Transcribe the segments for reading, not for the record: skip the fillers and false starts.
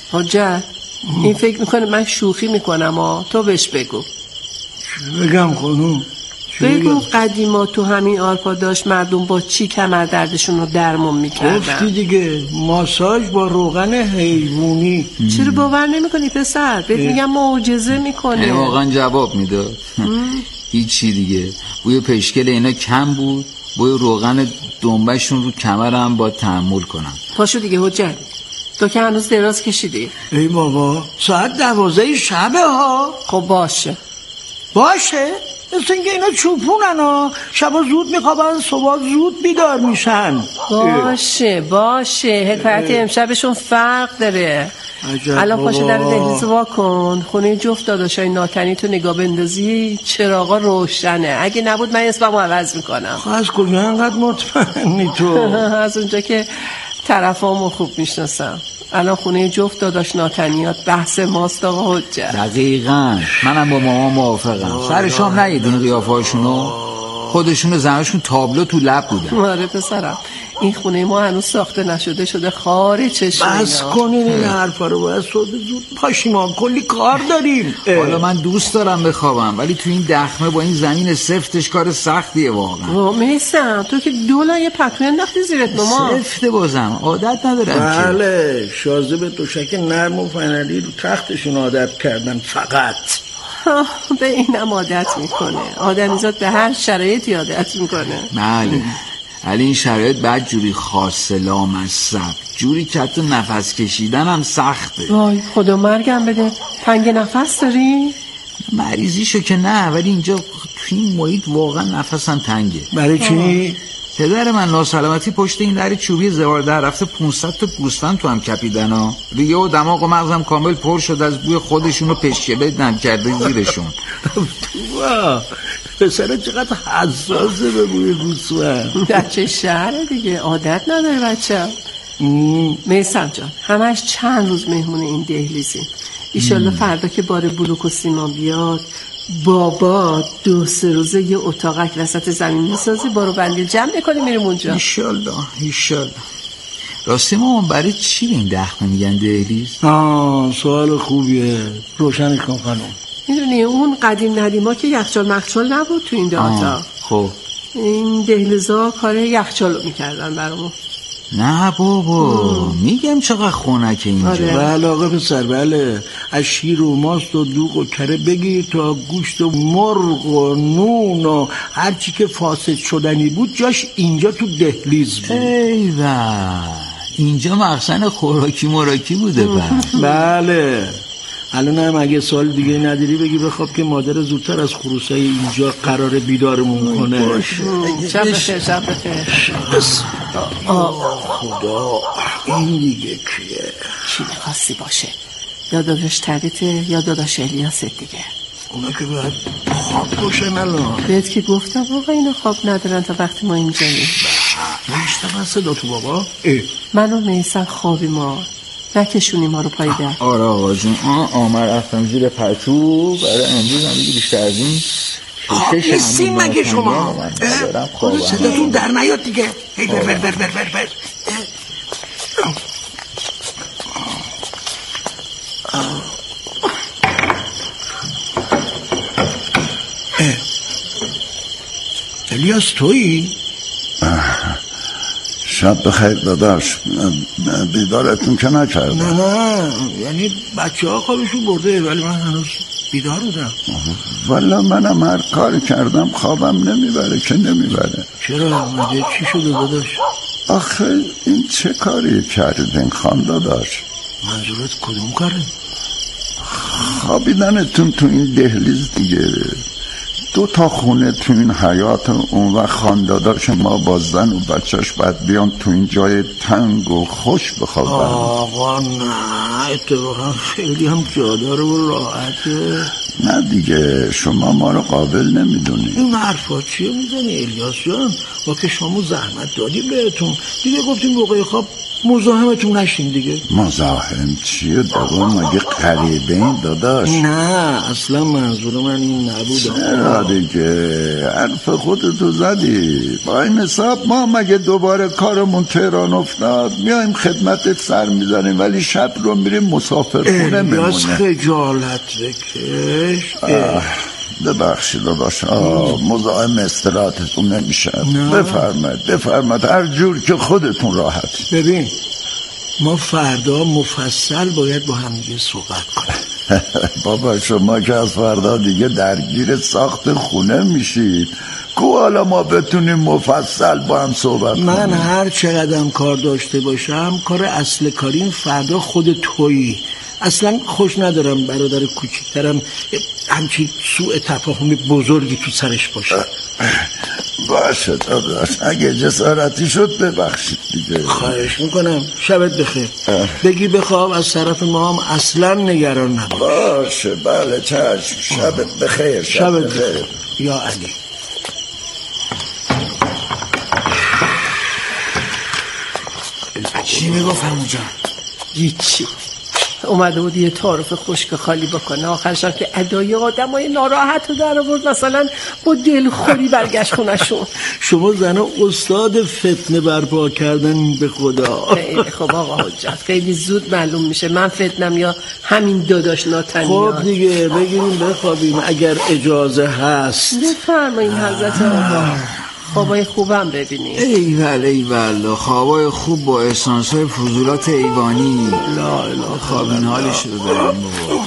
حجت این فکر میکنه من شوخی میکنم تو بهش بگو. چی بگم خانوم؟ بگو قدیما تو همین آرپا داشت مردم با چی کمر دردشون رو درمون میکردن. گفتی دیگه، ماساژ با روغن حیوانی. چرا باور نمیکنی پسر؟ بهت میگم معجزه میکنه. واقعا جواب میداد. هیچی دیگه، بوی پشکل اینا کم بود، بوی روغن دنبشون رو کمرم با تحمل کنم. پاشو دیگه حجت، تو که هنوز دراز کشیدی. ای بابا ساعت 12 شبه ها. خب باشه مثل اینکه اینا چوپونن ها، شبا زود میخوابن صبح زود بیدار میشن. باشه حکایت امشبشون فرق داره. الان پاشو در دهلیز وا کن، خونه جفت داداشای ناتنی تو نگاه بندازی چراغا روشنه، اگه نبود من اسممو عوض میکنم. از کجا انقدر مطمئنی تو؟ از اونجا که طرفامو خوب میشناسم. الان خونه جفت داداش ناتنیات بحث ماست آقا حجت. دقیقاً منم با مامان موافقم. سر شام ندیدین قیافه هاشونو؟ خودشونو زناشون تابلو تو لب بودن. آره پسرم، این خونه ما هنوز ساخته نشده شده خاره چشم. بس کنین این حرفا رو، باید صبح زود پاشیم، ما کلی کار داریم. حالا من دوست دارم بخوابم، ولی تو این دخمه با این زمین سفتش کار سختیه واقعا. میسم تو که دولای پتو انداختی زیرت ماما. سفته بازم عادت ندارم. بله شازه به دوشک نرم و فنری رو تختشون عادت کردن فقط. به اینم عادت میکنه، آدمیزاد به هر شرایطی عادت میکنه. بله ولی این شرایط بعد جوری خاصه لامصب، جوری که حتی نفس کشیدن هم سخته. وای خدا مرگم بده، تنگ نفس داری؟ مریضیشو که نه، ولی اینجا تو این محیط واقعا نفسم تنگه. برای چی؟ پدر من ناسلامتی پشت این در چوبی زوار در رفته 500 تا گوسفند تو هم کپیدن ها. ریه و دماغ و مغزم کامل پر شد از بوی خودشون و پشکله دم کرده زیرشون. پسره چقدر حساسه به بوی گوسفند. بچه شهره دیگه، عادت نداره بچه. میثم جان همش چند روز مهمون این دهلیزیم. ایشالله فردا که بار بلوک و سیما بیاد بابا 2-3 روزه یه اتاقک وسط زمین میسازی، بارو بندیل جمع میکنی میریم اونجا. ایشالله. راستی مامان برای چی این دخمه میگن دهلیز؟ سوال خوبیه، روشنش کن خانم. میدونی اون قدیم ندیما که یخچال مخچال نبود تو این دهاتا. خب این دهلیزا کار یخچال میکردن برامون. نه بابا میگم چقدر خنکه اینجا. بله آقا پسر، بله از شیر و ماست و دوغ و کره بگیر تا گوشت و مرغ و نون و هرچی که فاسد شدنی بود جاش اینجا تو دهلیز بود. ایوه اینجا مخزن خوراکی مراکی بوده. بله الان هم اگه سوال دیگه نداری بگی بخواب که مادر زودتر از خروسای اینجا قرار بیدارمون کنه. باشه شب بخیر. خدا این دیگه کیه؟ چی میخواستی باشه؟ یا داداش تریته یا داداش الیاست دیگه. اونا که باید خواب باشن الان. بهت که گفتم آقا اینا خواب ندارن تا وقتی ما اینجاییم. نمیشتم از صدا تو بابا؟ من و میثم خوابی ما نکشونی ما رو پای در. آره آقا جون آمر رفتم زیر پتو برای امروز هم دیگه بیشتر از این خواب نیستیم مگه شما؟ خود صداتون در نیاد دیگه. بر الیاس تویی؟ شب بخیر داداش، بیدارتون که نکردم. نه یعنی بچه ها خوابشون برده ولی من هنوز بیدار بودم. والا منم هر کاری کردم خوابم نمیبره که نمیبره. چرا؟ مگه چی شده داداش؟ آخه این چه کاری کردین خان داداش؟ منظورت کدوم کاره؟ خوابیدنتون تو این دهلیز دیگه. 2 خونه تو این حیات، اون و خانداداش ما با زن و بچهش باید بیان تو این جای تنگ و خوش بخوابن. آقا نه اتفاقا خیلی هم جاداره و راحته. نه دیگه شما ما رو قابل نمیدونی. این حرفا چیه میزنی الیاس جان؟ ما که شما زحمت دادیم بهتون دیگه، گفتیم موقع خواب مزاحمتون نشین دیگه. مزاحم چیه دادا؟ مگه غریبه این داداش؟ نه اصلا منظور من این نبود. چرا دیگه حرف خودتو زدی. با این حساب ما مگه دوباره کارمون تهران افتاد میایم خدمتت سر میزنیم ولی شب رو میریم مسافرخونه میمونه. الیاس خجالت بکش. ببخشید داداش، مزاحم استراحتتون نمیشه. بفرمایید هر جور که خودتون راحت. ببین ما فردا مفصل باید با هم دیگه صحبت کنیم. بابا شما که از فردا دیگه درگیر ساخت خونه میشید، کو حالا ما بتونیم مفصل با هم صحبت کنیم؟ من هر چقدرم کار داشته باشم کار اصل کاریم فردا خود تویی. اصلا خوش ندارم برادر کوچیکترم همچی سوء تفاهم بزرگی تو سرش باشه. باشه داداش، اگه جسارتی شد ببخشید دیگه. خواهش میکنم. شبت بخیر. بگی بخواب از طرف ما هم اصلا نگران نباش. باشه بله چشم. شبت بخیر. شبت بخیر یا علی. چی میگفت همون جان؟ هیچی. اومده بود یه تعارف خشک خالی بکنه، آخرش هم که ادای آدمای ناراحت رو در آورد، مثلا با دلخوری برگشت خونشون. شما زنها استاد فتنه برپا کردن به خدا. خیلی خب آقا حجت، خیلی زود معلوم میشه من فتنم یا همین داداش ناتنیان. خب دیگه بگیریم بخوابیم اگر اجازه هست. بفرمایید حضرت آقا. خوابای خوبم ببینیم. ایول خوابای خوب با احسانس‌های فضولات ایوانی. لا اله خوابین حالش رو داریم بابا.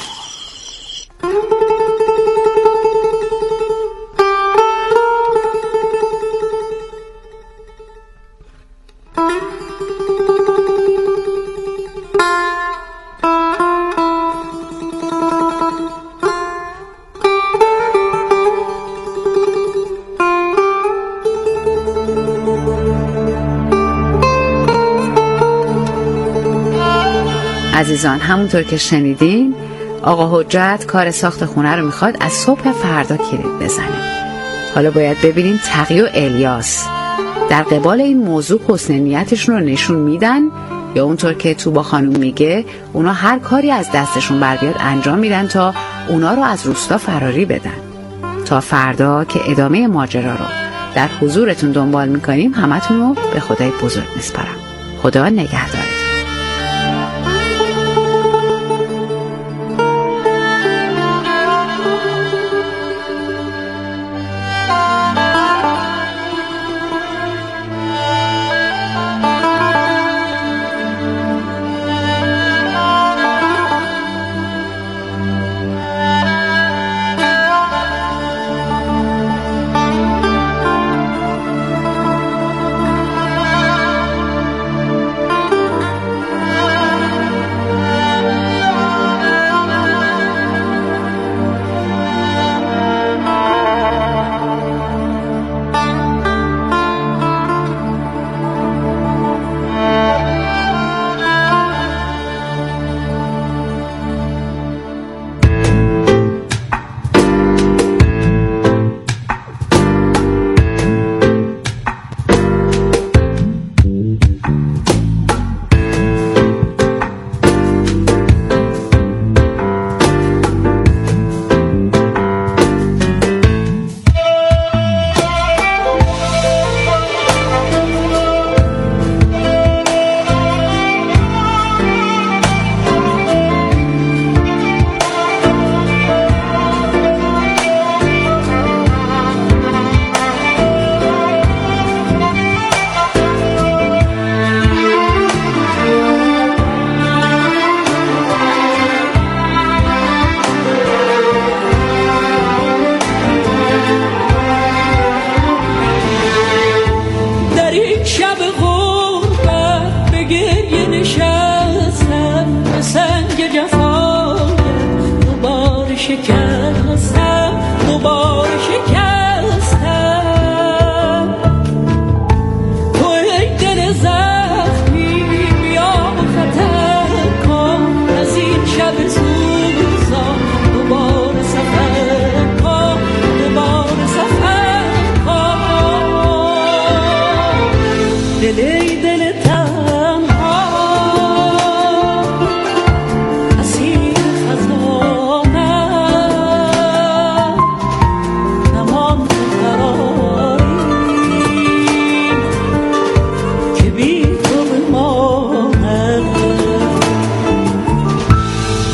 عزیزان، همونطور که شنیدین آقا حجت کار ساخت خونه رو میخواد از صبح فردا کلید بزنه. حالا باید ببینیم تقی و الیاس در قبال این موضوع حسن نیتشون رو نشون میدن یا اونطور که توبا خانوم میگه اونا هر کاری از دستشون بر بیاد انجام میدن تا اونا رو از روستا فراری بدن. تا فردا که ادامه ماجرا رو در حضورتون دنبال میکنیم همتون رو به خدای بزرگ میسپارم. خدا نگهدارتون.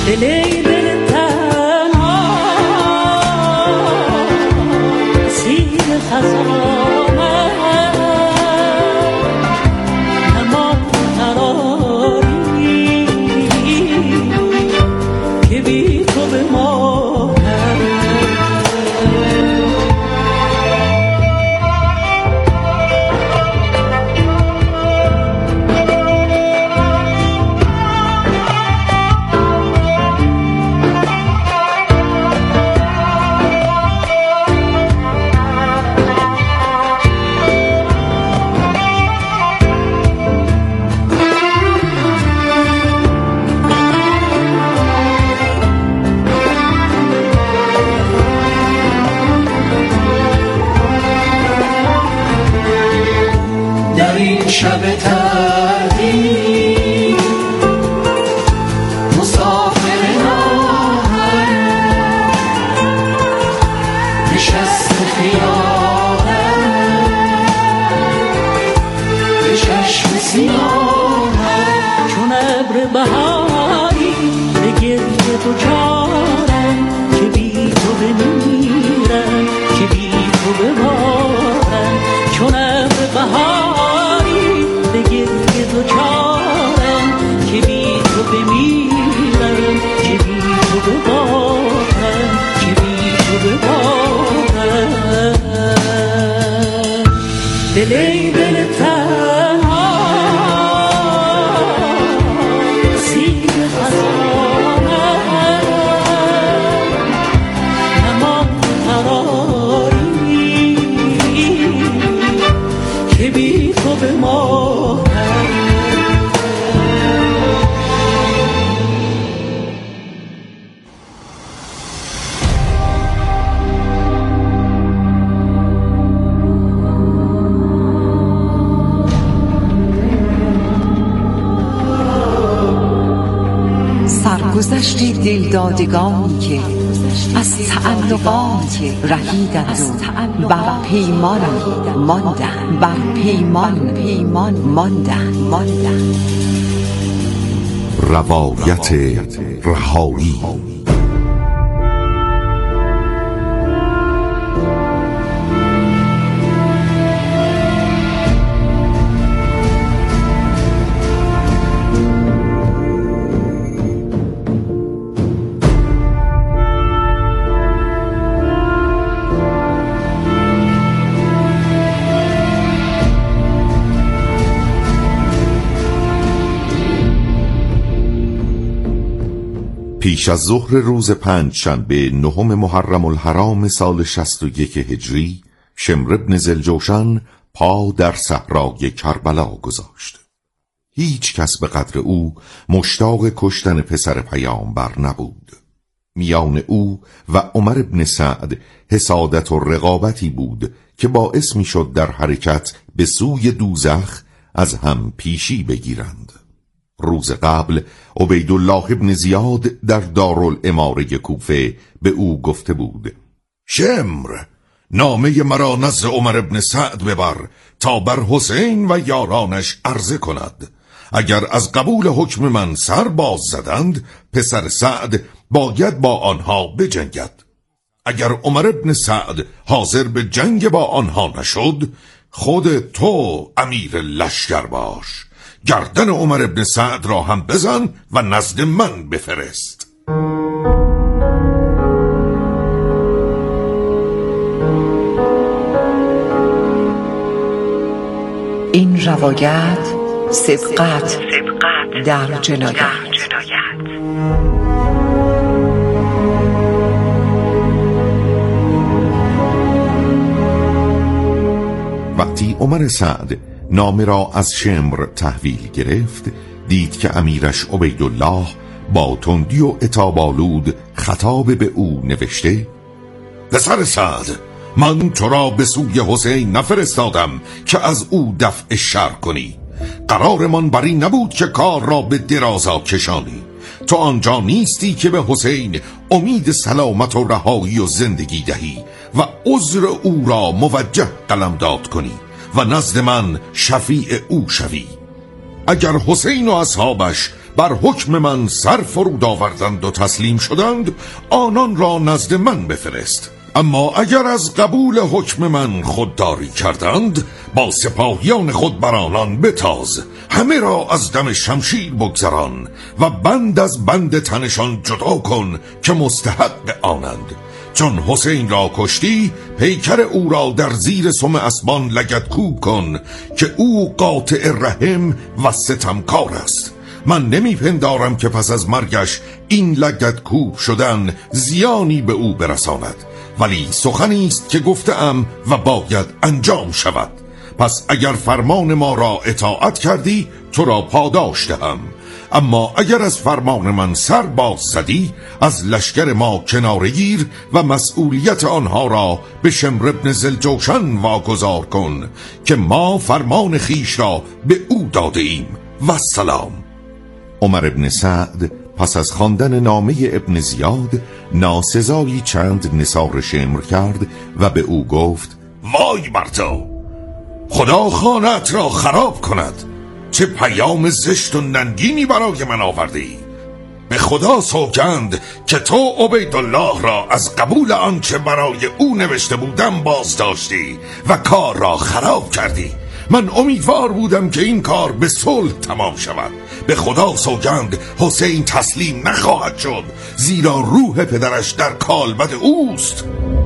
شب تردی مسافر ناهر نشست خیالم به چشم سیاهم چون ابر بهاری به گریه دچارم که بی تو بمیرم که بی تو بمانم چون ابر بهاری به گریه دچارم که بی تو بمیرم که بی تو بمانم که بی تو بمانم دلی دل تنها سیر خزانم نمان قراری که بی تو بمانم. سرگذشتی دلدادگانی که از تعلقات رهیدند و بر پیمان ماندند بر پیمان ماندند. روایت رهایی پیش از ظهر روز پنجشنبه 9 محرم الحرام سال 61 هجری شمر بن ذوالجوشن پا در صحرای کربلا گذاشت. هیچ کس به قدر او مشتاق کشتن پسر پیامبر نبود. میان او و عمر بن سعد حسادت و رقابتی بود که باعث می شد در حرکت به سوی دوزخ از هم پیشی بگیرند. روز قبل عبیدالله ابن زیاد در دارالاماره کوفه به او گفته بود: شمر، نامه مرا نزد عمر ابن سعد ببر تا بر حسین و یارانش عرضه کند. اگر از قبول حکم من سر باز زدند، پسر سعد باید با آنها بجنگد. اگر عمر ابن سعد حاضر به جنگ با آنها نشد، خود تو امیر لشکر باش. گردن عمر ابن سعد را هم بزن و نزد من بفرست. این روایت صدقت در جنایت. وقتی عمر سعد نامه را از شمر تحویل گرفت، دید که امیرش عبیدالله با تندی و عتاب‌آلود خطاب به او نوشته: پسر سعد، من تو را به سوی حسین نفرستادم که از او دفع شر کنی. قرارمان بر این نبود که کار را به درازا کشانی. تو آنجا نیستی که به حسین امید سلامت و رهایی و زندگی دهی و عذر او را موجه قلمداد کنی و نزد من شفیع او شوی. اگر حسین و اصحابش بر حکم من سر فرود آوردند و تسلیم شدند، آنان را نزد من بفرست. اما اگر از قبول حکم من خودداری کردند، با سپاهیان خود بر آنان بتاز، همه را از دم شمشیر بگذران و بند از بند تنشان جدا کن که مستحق آنند. چون حسین را کشتی، پیکر او را در زیر سم اسبان لگدکوب کن که او قاطع رحم و ستمکار است. من نمیپندارم که پس از مرگش این لگدکوب شدن زیانی به او برساند، ولی سخنی است که گفتم و باید انجام شود. پس اگر فرمان ما را اطاعت کردی، تو را پاداش دهم، اما اگر از فرمان من سر باز زدی، از لشکر ما کناره گیر و مسئولیت آنها را به شمر ابن ذوالجوشن واگذار کن که ما فرمان خیش را به او داده ایم و سلام. عمر ابن سعد پس از خواندن نامه ابن زیاد ناسزایی چند نثار شمر کرد و به او گفت: وای بر تو، خدا خانه‌ات را خراب کند. چه پیام زشت و ننگینی برای من آوردی. به خدا سوگند که تو عبیدالله را از قبول آنچه برای او نوشته بودم باز داشتی و کار را خراب کردی. من امیدوار بودم که این کار به صلح تمام شود. به خدا سوگند حسین تسلیم نخواهد شد، زیرا روح پدرش در کالبد اوست.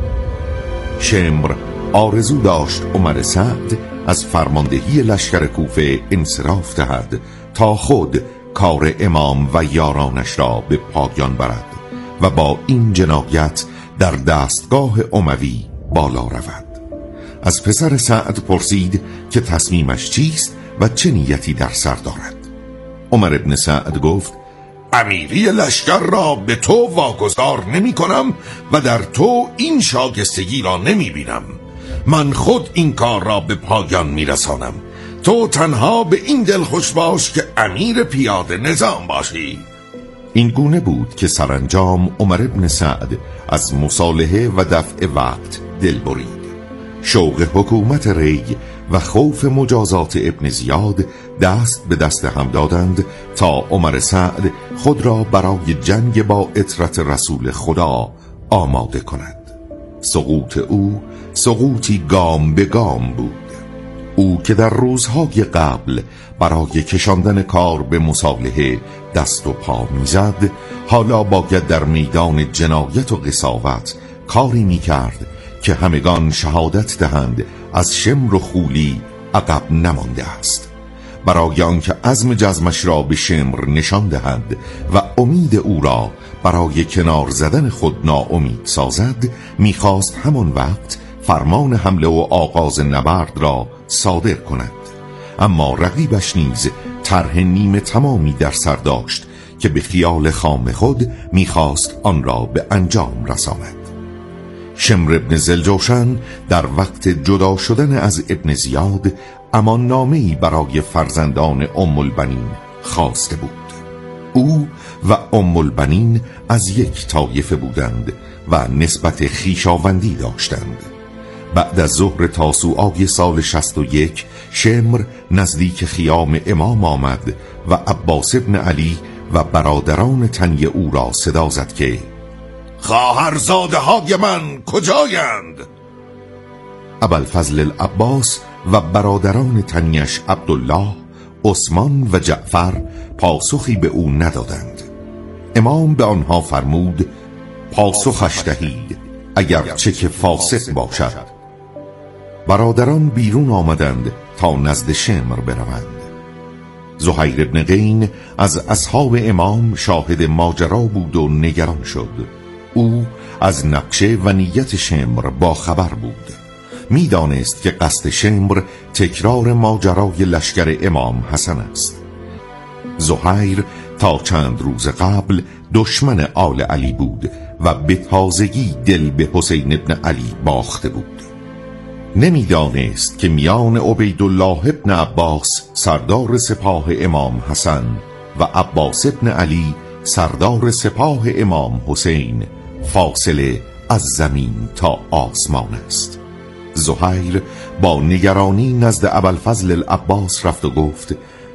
شمر آرزو داشت عمر سعد از فرماندهی لشکر کوفه انصراف دهد تا خود کار امام و یارانش را به پایان برد و با این جنایت در دستگاه اموی بالا رود. از پسر سعد پرسید که تصمیمش چیست و چه نیتی در سر دارد. عمر ابن سعد گفت: امیری لشکر را به تو واگذار نمی کنم و در تو این شایستگی را نمی بینم. من خود این کار را به پایان می رسانم. تو تنها به این دل خوش باش که امیر پیاده نظام باشی. این گونه بود که سرانجام عمر ابن سعد از مصالحه و دفع وقت دل برید. شوق حکومت ری و خوف مجازات ابن زیاد دست به دست هم دادند تا عمر سعد خود را برای جنگ با اطرت رسول خدا آماده کند. سقوط او سقوطی گام به گام بود. او که در روزهای قبل برای کشاندن کار به مصالحه دست و پا میزد، حالا باید در میدان جنایت و قساوت کاری میکرد که همگان شهادت دهند از شمر و خولی عقب نمانده است. برای آنکه عزم جزمش را به شمر نشان دهد و امید او را برای کنار زدن خود ناامید سازد، میخواست همان وقت فرمان حمله و آغاز نبرد را صادر کند. اما رقیبش نیز طرح نیمه تمامی در سر داشت که به خیال خام خود میخواست آن را به انجام رساند. شمر ابن ذوالجوشن در وقت جدا شدن از ابن زیاد امان نامه‌ای برای فرزندان ام البنین خواسته بود. او و ام البنین از یک طایفه بودند و نسبت خویشاوندی داشتند. بعد از ظهر تاسوعای سال 61 شمر نزدیک خیام امام آمد و عباس ابن علی و برادران تنی او را صدا زد که خواهرزاده های من کجایند؟ ابوالفضل العباس و برادران تنیش عبدالله، عثمان و جعفر پاسخی به او ندادند. امام به آنها فرمود پاسخش دهید اگرچه که فاسق باشد. برادران بیرون آمدند تا نزد شمر بروند. زهیر ابن قین از اصحاب امام شاهد ماجرا بود و نگران شد. او از نقشه و نیت شمر با خبر بود. میدانست که قصد شمر تکرار ماجرای لشکر امام حسن است. زهیر تا چند روز قبل دشمن آل علی بود و به تازگی دل به حسین ابن علی باخته بود. نمیدانست که میان عبیدالله ابن عباس سردار سپاه امام حسن و عباس ابن علی سردار سپاه امام حسین فاصله از زمین تا آسمان است. زهیر با نگرانی نزد ابوالفضل العباس رفت و گفت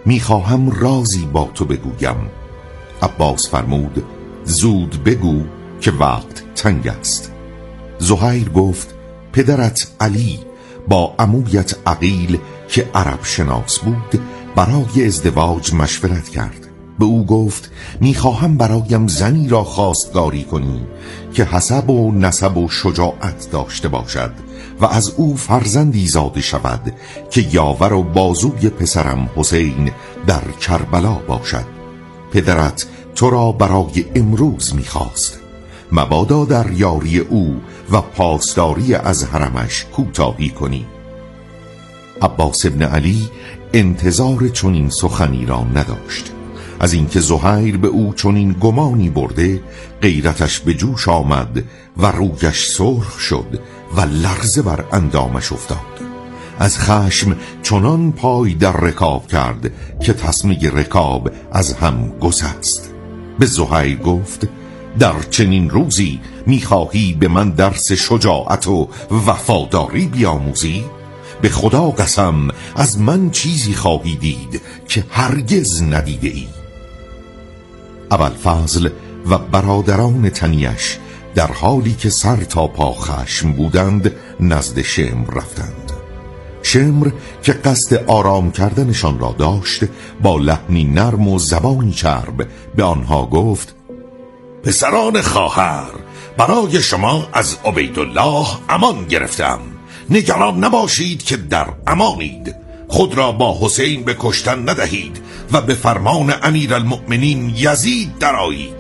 میخواهم رازی با تو بگویم. عباس فرمود زود بگو که وقت تنگ است. زهیر گفت پدرت علی با عمویت عقیل که عرب شناس بود برای ازدواج مشورت کرد. به او گفت میخواهم برایم زنی را خواستگاری کنی که حسب و نسب و شجاعت داشته باشد و از او فرزندی زاده شود که یاور و بازوی پسرم حسین در کربلا باشد. پدرت تو را برای امروز میخواست، مبادا در یاری او و پاسداری از حرمش کوتاهی کنی. عباس ابن علی انتظار چنین سخنی را نداشت. از اینکه زهیر به او چنین گمانی برده غیرتش به جوش آمد و رویش سرخ شد و لرزه بر اندامش افتاد. از خشم چنان پای در رکاب کرد که تسمه رکاب از هم گسست. به زهیر گفت در چنین روزی میخواهی به من درس شجاعت و وفاداری بیاموزی؟ به خدا قسم از من چیزی خواهی دید که هرگز ندیده ای. ابوالفضل و برادران تنیش در حالی که سر تا پا خشم بودند نزد شمر رفتند. شمر که قصد آرام کردنشان را داشت با لحنی نرم و زبانی چرب به آنها گفت پسران خواهر، برای شما از عبیدالله امان گرفتم. نگران نباشید که در امانید. خود را با حسین به کشتن ندهید و به فرمان امیرالمؤمنین یزید درآیید.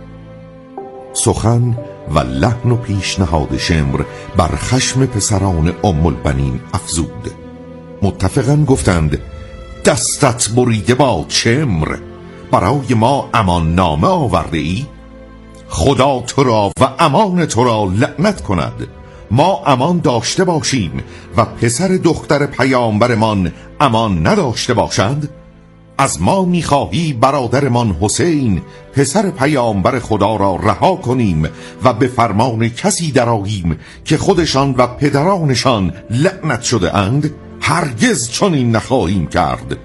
سخن و لحن و پیشنهاد شمر بر خشم پسران ام البنین افزود. متفقاً گفتند دستت بریده باد شمر، برای ما امان نامه آورده ای؟ خدا تو را و امان تو را لعنت کند. ما امان داشته باشیم و پسر دختر پیامبرمان امان نداشته باشند؟ از ما میخواهی برادرمان حسین پسر پیامبر خدا را رها کنیم و به فرمان کسی درآییم که خودشان و پدرانشان لعنت شده اند؟ هرگز چنین نخواهیم کرد.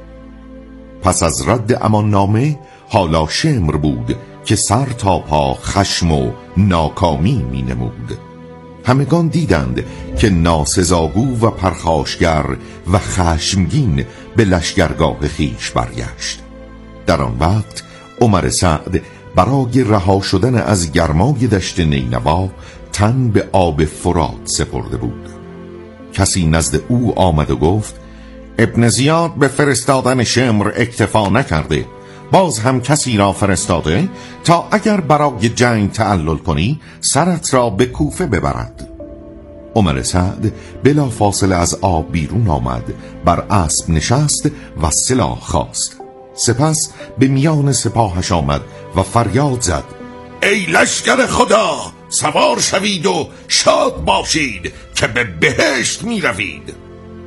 پس از رد امان نامه حالا شمر بود که سر تا پا خشم و ناکامی می نمود. همگان دیدند که ناسزاگو و پرخاشگر و خشمگین به لشگرگاه خیش برگشت. در آن وقت عمر سعد برای رها شدن از گرمای دشت نینوا تن به آب فرات سپرده بود. کسی نزد او آمد و گفت ابن زیاد به فرستادن شمر اکتفا نکرده، باز هم کسی را فرستاده تا اگر برای جنگ تعلل کنی سرت را به کوفه ببرد. عمر سعد بلا فاصله از آب بیرون آمد، بر اسب نشست و سلاح خواست. سپس به میان سپاهش آمد و فریاد زد ای لشکر خدا، سوار شوید و شاد باشید که به بهشت می روید.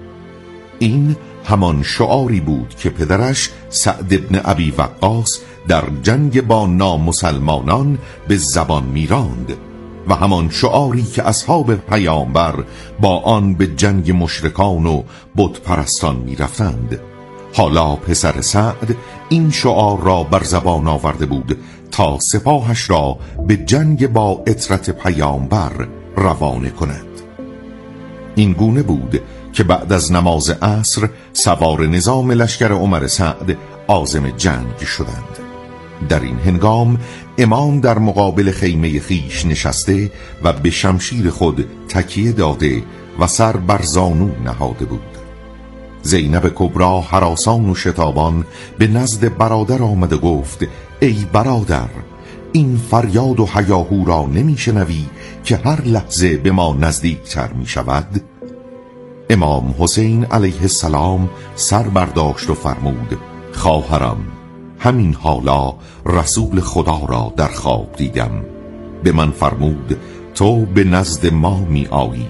این همان شعاری بود که پدرش سعد ابن ابی وقاص در جنگ با نامسلمانان به زبان میراند و همان شعاری که اصحاب پیامبر با آن به جنگ مشرکان و بت پرستان میرفتند. حالا پسر سعد این شعار را بر زبان آورده بود تا سپاهش را به جنگ با عترت پیامبر روانه کند. این گونه بود که بعد از نماز عصر سوار نظام لشکر عمر سعد عازم جنگ شدند. در این هنگام امام در مقابل خیمه خیش نشسته و به شمشیر خود تکیه داده و سر بر زانو نهاده بود. زینب کبرا هراسان و شتابان به نزد برادر آمد و گفت ای برادر، این فریاد و هیاهو را نمیشنوی که هر لحظه به ما نزدیکتر می شود؟ امام حسین علیه السلام سر برداشت و فرمود خواهرم، همین حالا رسول خدا را در خواب دیدم. به من فرمود تو به نزد ما می آیی.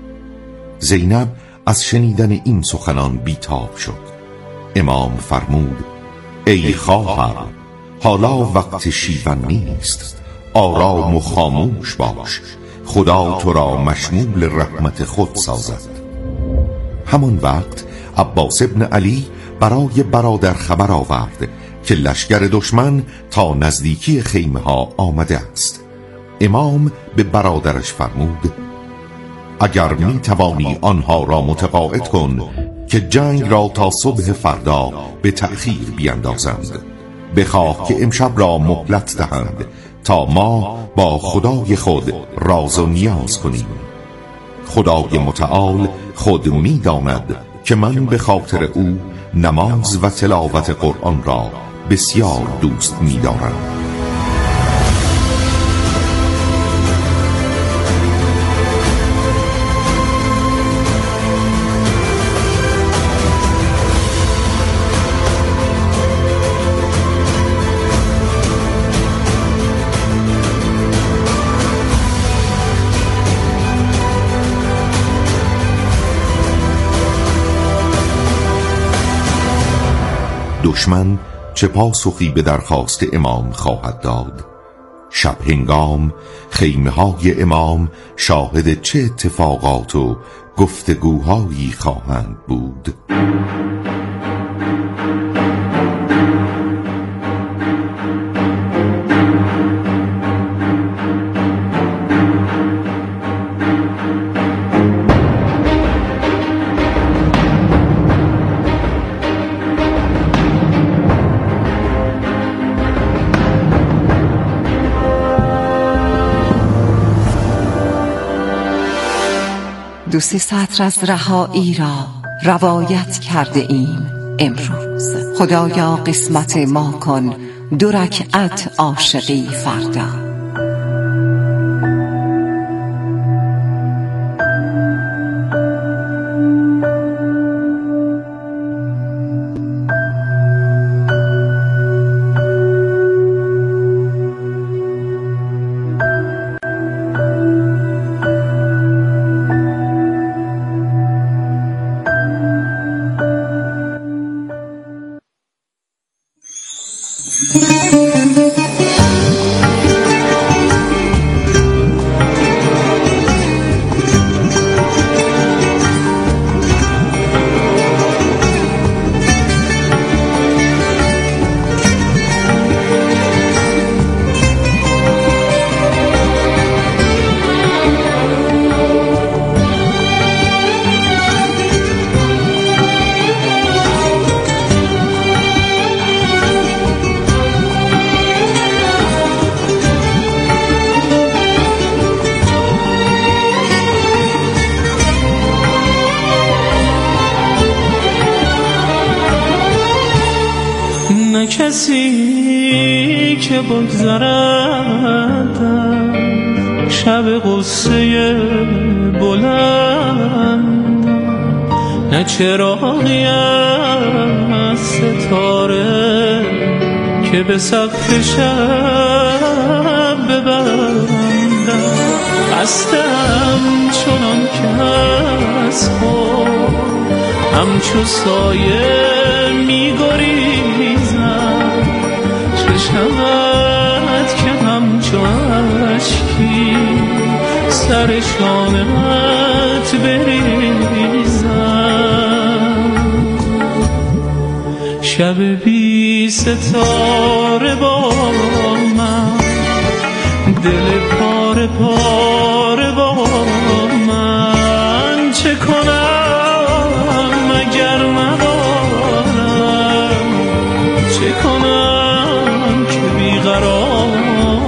زینب از شنیدن این سخنان بیتاب شد. امام فرمود ای خواهر، حالا وقت شیون نیست، آرام و خاموش باش، خدا تو را مشمول رحمت خود سازد. همان وقت عباس ابن علی برای برادر خبر آورد که لشکر دشمن تا نزدیکی خیمه ها آمده است. امام به برادرش فرمود: اگر می توانی آنها را متقاعد کن که جنگ را تا صبح فردا به تأخیر بیندازند. بخواه که امشب را مهلت دهند تا ما با خدای خود راز و نیاز کنیم. خدای متعال خود می داند که من به خاطر او نماز و تلاوت قرآن را بسیار دوست می دارم. دشمن چه پاسخی به درخواست امام خواهد داد؟ شب هنگام خیمه های امام شاهد چه اتفاقات و گفتگوهایی خواهند بود؟ دو سه سطر از رهایی را روایت کرده ایم امروز. خدایا قسمت ما کن 2 رکعت عاشقی فردا. کسی که بگذرد شب غصه بلند، نه چراغی از ستاره که به سقف شب ببندم. خستم چنان که از خود همچو سایه می‌گریزم، چه شود که همچو اشکی سر شانه‌ات بریزم. شب بی ستاره با من، دل پاره پاره با من، چه کنم اگر ندارم، چه کنم که بیقرارم.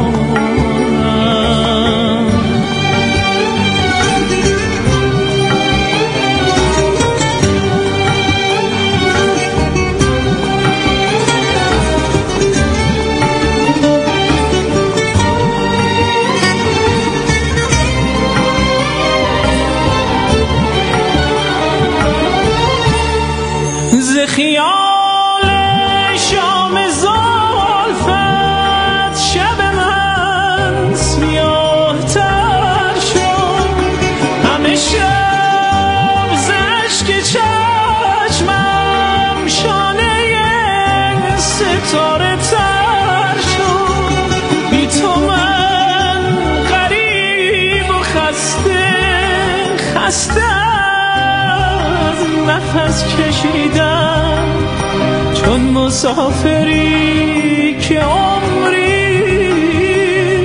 خیال شام زلفت شب من سیاه تر شد، همه شب زشک چشمم شانه ستاره تر شد. بی تو من غریب و خسته از نفس کشیدم، چون مسافری که